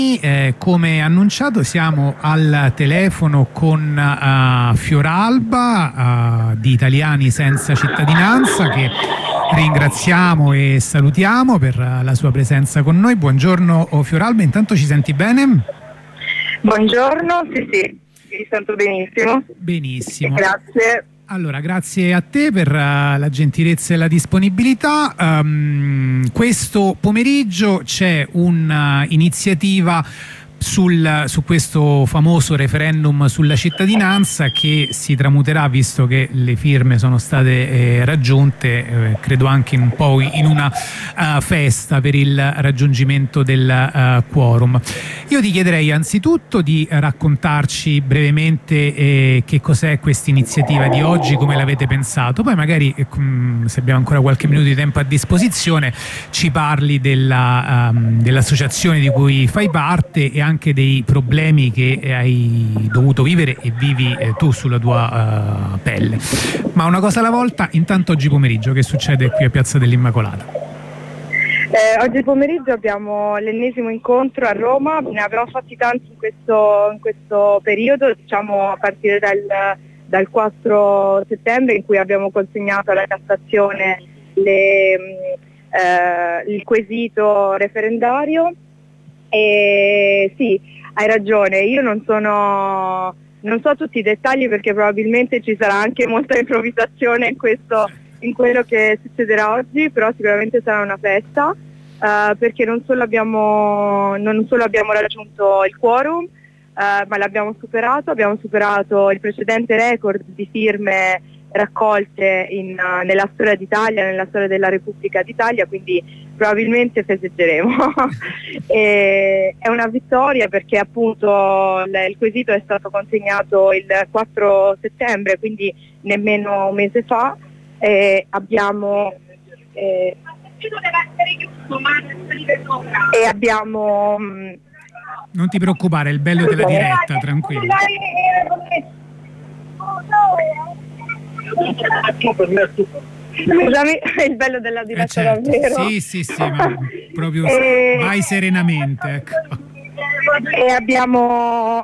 Come annunciato siamo al telefono con Fioralba di Italiani Senza Cittadinanza, che ringraziamo e salutiamo per la sua presenza con noi. Buongiorno Fioralba, intanto ci senti bene? Buongiorno, sì, mi sento benissimo. Benissimo. Grazie. Allora, grazie a te per la gentilezza e la disponibilità. Questo pomeriggio c'è un'iniziativa su questo famoso referendum sulla cittadinanza che si tramuterà, visto che le firme sono state raggiunte, credo anche un po' in una festa per il raggiungimento del quorum. Io ti chiederei anzitutto di raccontarci brevemente che cos'è questa iniziativa di oggi, come l'avete pensato, poi magari se abbiamo ancora qualche minuto di tempo a disposizione ci parli dell'associazione di cui fai parte e anche dei problemi che hai dovuto vivere e vivi tu sulla tua pelle. Ma una cosa alla volta, intanto oggi pomeriggio che succede qui a Piazza dell'Immacolata? Oggi pomeriggio abbiamo l'ennesimo incontro a Roma, ne abbiamo fatti tanti in questo periodo, diciamo a partire dal 4 settembre, in cui abbiamo consegnato alla Cassazione il quesito referendario. E sì, hai ragione, io non so tutti i dettagli perché probabilmente ci sarà anche molta improvvisazione in quello che succederà oggi, però sicuramente sarà una festa, perché non solo abbiamo raggiunto il quorum, ma l'abbiamo superato il precedente record di firme raccolte nella storia d'Italia, nella storia della Repubblica d'Italia, quindi probabilmente festeggeremo. È una vittoria perché appunto il quesito è stato consegnato il 4 settembre, quindi nemmeno un mese fa. Abbiamo non ti preoccupare, è il bello della diretta, tranquillo. Scusami, è il bello della diretta, certo. Davvero. Sì, ma proprio vai serenamente, ecco. E abbiamo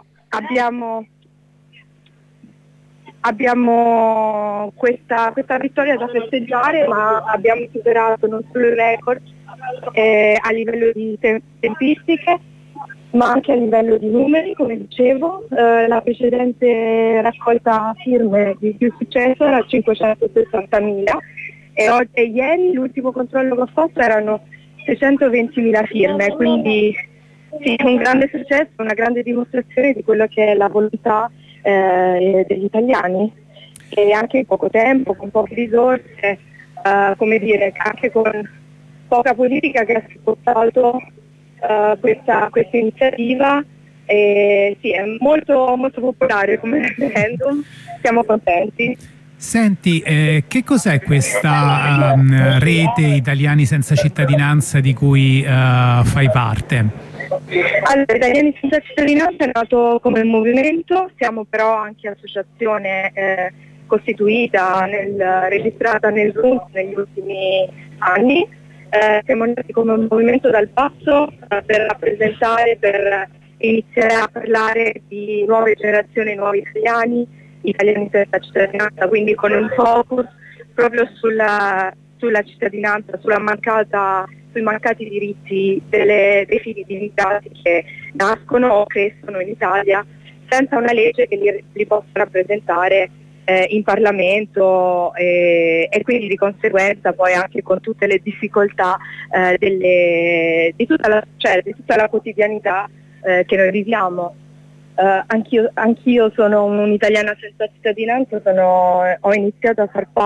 questa vittoria da festeggiare, ma abbiamo superato non solo il record a livello di tempistiche, ma anche a livello di numeri, come dicevo. La precedente raccolta firme di più successo era 560.000 e ieri l'ultimo controllo che ho fatto erano 620.000 firme, quindi sì, un grande successo, una grande dimostrazione di quello che è la volontà degli italiani, e anche in poco tempo, con poche risorse, come dire, anche con poca politica che ha supportato questa iniziativa. Sì, è molto, molto popolare come referendum, siamo contenti. Senti, che cos'è questa rete Italiani Senza Cittadinanza di cui fai parte? Allora, Italiani Senza Cittadinanza è nato come movimento, siamo però anche associazione costituita, registrata nel RUNS negli ultimi anni. Siamo nati come un movimento dal basso per rappresentare, per iniziare a parlare di nuove generazioni, nuovi italiani senza cittadinanza, quindi con un focus proprio sulla cittadinanza, sui mancati diritti dei figli di immigrati che nascono o crescono in Italia senza una legge che li possa rappresentare in Parlamento, e quindi di conseguenza poi anche con tutte le difficoltà di tutta la quotidianità che noi viviamo. Anch'io sono un'italiana senza cittadinanza, ho iniziato a far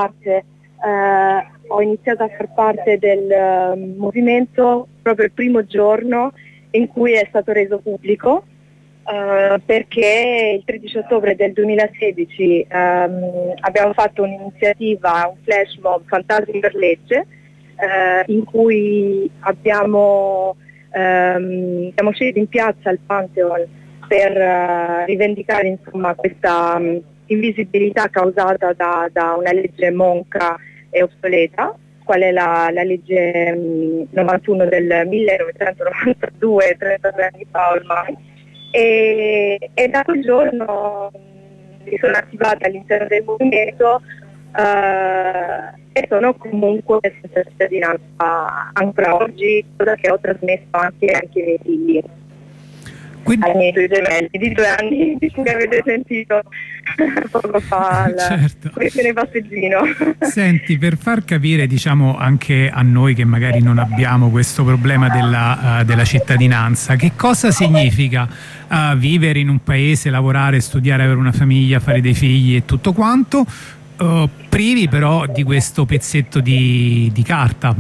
parte del movimento proprio il primo giorno in cui è stato reso pubblico, perché il 13 ottobre del 2016 abbiamo fatto un'iniziativa, un flash mob Fantasmi per legge, in cui siamo scesi in piazza al Pantheon per rivendicare insomma questa invisibilità causata da una legge monca e obsoleta, qual è la legge 91 del 1992, 32 anni fa ormai, e da quel giorno mi sono attivata all'interno del movimento e sono comunque senza cittadinanza ancora oggi, cosa che ho trasmesso anche ai miei figli. Quindi, ai miei due gemelli di 2 anni che avete sentito poco fa certo. questione passeggino. Senti, per far capire, diciamo, anche a noi che magari non abbiamo questo problema della cittadinanza, che cosa significa vivere in un paese, lavorare, studiare, avere una famiglia, fare dei figli e tutto quanto, privi però di questo pezzetto di carta?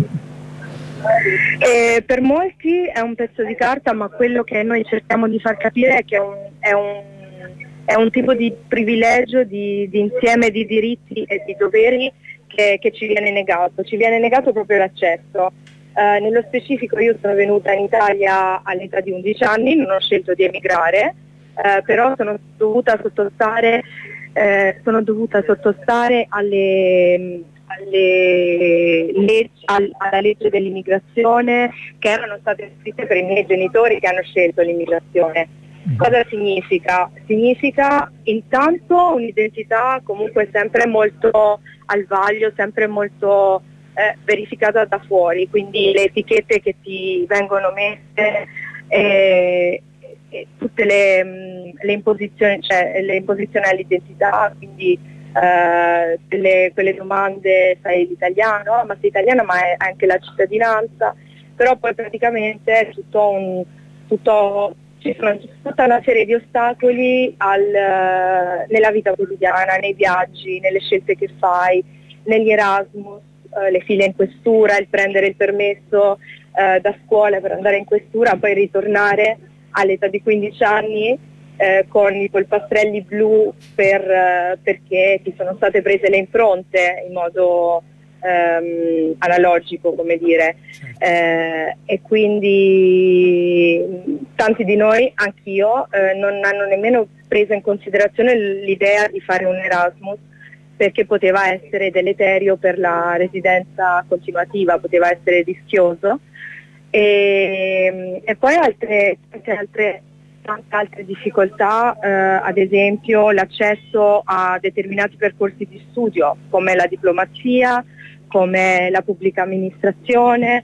Per molti è un pezzo di carta, ma quello che noi cerchiamo di far capire è che è un tipo di privilegio, di insieme di diritti e di doveri che ci viene negato proprio l'accesso. Nello specifico io sono venuta in Italia all'età di 11 anni, non ho scelto di emigrare, però sono dovuta sottostare alla legge dell'immigrazione che erano state scritte per i miei genitori che hanno scelto l'immigrazione. Cosa significa? Significa intanto un'identità comunque sempre molto al vaglio, sempre molto verificata da fuori, quindi le etichette che ti vengono messe e tutte le imposizioni, cioè le imposizioni all'identità, quindi quelle domande, sai l'italiano, ma sei italiana, ma è anche la cittadinanza, però poi praticamente è ci sono tutta una serie di ostacoli nella vita quotidiana, nei viaggi, nelle scelte che fai, negli Erasmus, le file in questura, il prendere il permesso da scuola per andare in questura, poi ritornare all'età di 15 anni con i polpastrelli blu perché ti sono state prese le impronte in modo analogico, come dire, e quindi tanti di noi, anch'io, non hanno nemmeno preso in considerazione l'idea di fare un Erasmus, perché poteva essere deleterio per la residenza continuativa, poteva essere rischioso, e poi tante altre difficoltà, ad esempio l'accesso a determinati percorsi di studio come la diplomazia, come la pubblica amministrazione,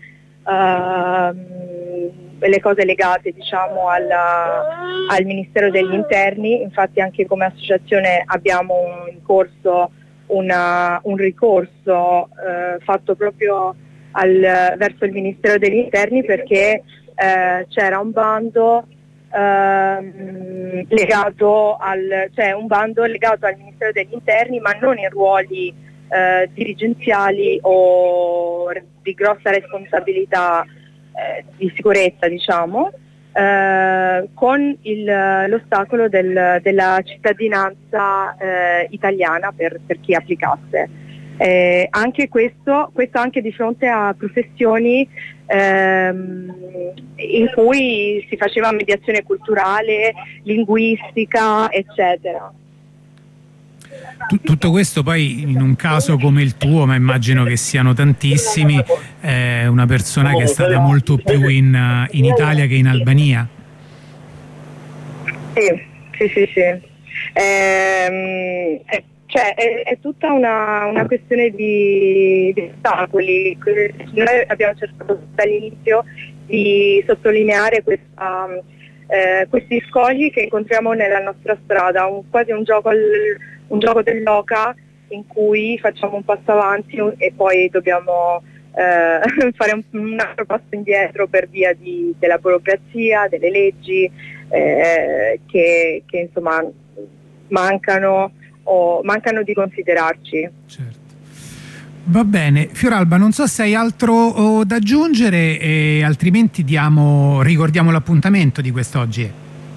le cose legate, diciamo, al Ministero degli Interni. Infatti anche come associazione abbiamo in corso un ricorso fatto proprio verso il Ministero degli Interni perché c'era un bando legato un bando legato al Ministero degli Interni, ma non in ruoli dirigenziali o di grossa responsabilità di sicurezza, diciamo, con l'ostacolo della cittadinanza italiana per chi applicasse. Anche questo anche di fronte a professioni in cui si faceva mediazione culturale, linguistica, eccetera. Tutto questo poi in un caso come il tuo, ma immagino che siano tantissimi, una persona che è stata molto più in Italia che in Albania. Sì. Cioè è tutta una questione di ostacoli. Noi abbiamo cercato dall'inizio di sottolineare questi scogli che incontriamo nella nostra strada, quasi un gioco dell'oca in cui facciamo un passo avanti e poi dobbiamo fare un altro passo indietro per via della burocrazia, delle leggi che insomma mancano di considerarci. Certo. Va bene, Fioralba, non so se hai altro da aggiungere, altrimenti ricordiamo l'appuntamento di quest'oggi.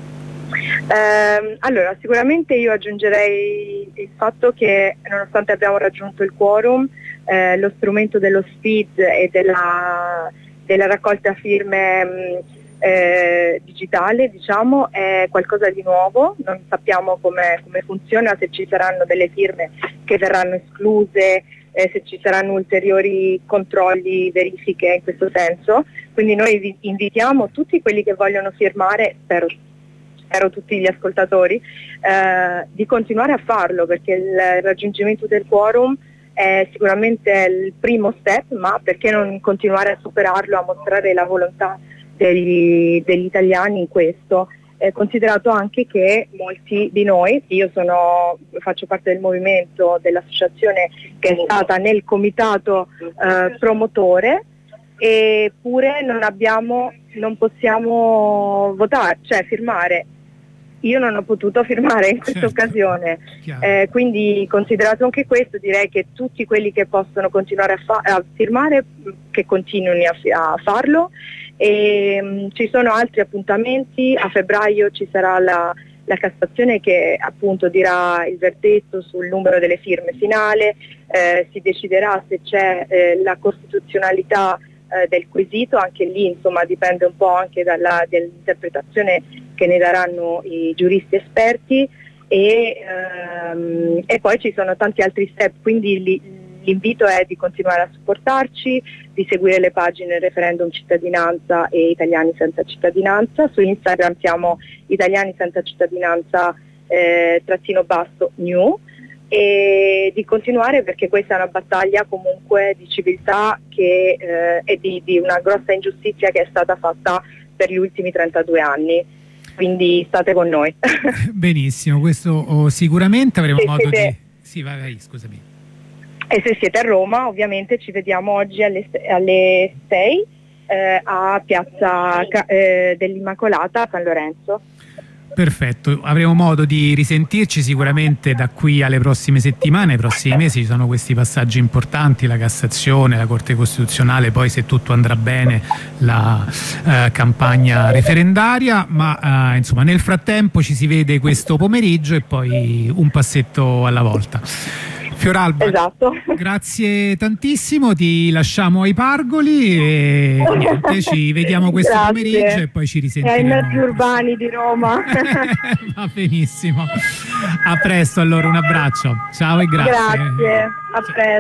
Allora, sicuramente io aggiungerei il fatto che nonostante abbiamo raggiunto il quorum, lo strumento dello SPID e della raccolta firme digitale, diciamo, è qualcosa di nuovo. Non sappiamo come funziona, se ci saranno delle firme che verranno escluse se ci saranno ulteriori controlli, verifiche in questo senso. Quindi noi vi invitiamo tutti quelli che vogliono firmare, spero tutti gli ascoltatori, di continuare a farlo, perché il raggiungimento del quorum è sicuramente il primo step, ma perché non continuare a superarlo, a mostrare la volontà degli italiani in questo, considerato anche che molti di noi, io faccio parte del movimento dell'associazione che è stata nel comitato promotore, eppure non possiamo votare, cioè firmare. Io non ho potuto firmare in questa occasione, quindi considerato anche questo, direi che tutti quelli che possono continuare a firmare, che continuino a farlo. E ci sono altri appuntamenti. A febbraio ci sarà la Cassazione che appunto dirà il verdetto sul numero delle firme finale, si deciderà se c'è la costituzionalità del quesito, anche lì insomma dipende un po' anche dall'interpretazione che ne daranno i giuristi esperti, e poi ci sono tanti altri step, quindi l'invito è di continuare a supportarci, di seguire le pagine Referendum Cittadinanza e Italiani Senza Cittadinanza. Su Instagram siamo Italiani Senza Cittadinanza _new, e di continuare, perché questa è una battaglia comunque di civiltà e di una grossa ingiustizia che è stata fatta per gli ultimi 32 anni. Quindi state con noi. Benissimo, questo sicuramente avremo modo di... Sì, vai, scusami. E se siete a Roma, ovviamente ci vediamo oggi alle 6 a Piazza dell'Immacolata a San Lorenzo. Perfetto, avremo modo di risentirci sicuramente da qui alle prossime settimane, ai prossimi mesi. Ci sono questi passaggi importanti, la Cassazione, la Corte Costituzionale, poi se tutto andrà bene la campagna referendaria, ma insomma nel frattempo ci si vede questo pomeriggio e poi un passetto alla volta. Fioralba, esatto. Grazie tantissimo, ti lasciamo ai Pargoli e niente, ci vediamo questo pomeriggio e poi ci risentiremo. Ai mezzi urbani di Roma. Va benissimo. A presto allora, un abbraccio. Ciao e grazie. Grazie, a presto.